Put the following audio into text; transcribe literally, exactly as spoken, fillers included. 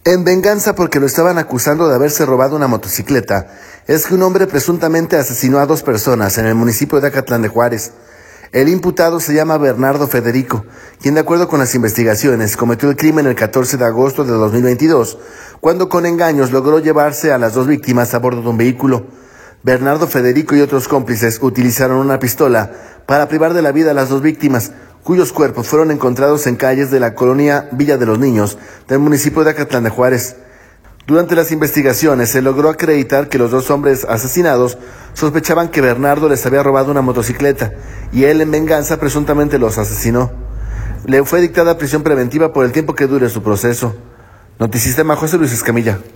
En venganza porque lo estaban acusando de haberse robado una motocicleta, es que un hombre presuntamente asesinó a dos personas en el municipio de Acatlán de Juárez. El imputado se llama Bernardo Federico, quien de acuerdo con las investigaciones cometió el crimen el catorce de agosto de dos mil veintidós, cuando con engaños logró llevarse a las dos víctimas a bordo de un vehículo. Bernardo Federico y otros cómplices utilizaron una pistola para privar de la vida a las dos víctimas, cuyos cuerpos fueron encontrados en calles de la colonia Villa de los Niños del municipio de Acatlán de Juárez. Durante las investigaciones se logró acreditar que los dos hombres asesinados sospechaban que Bernardo les había robado una motocicleta y él en venganza presuntamente los asesinó. Le fue dictada prisión preventiva por el tiempo que dure su proceso. Notisistema, José Luis Escamilla.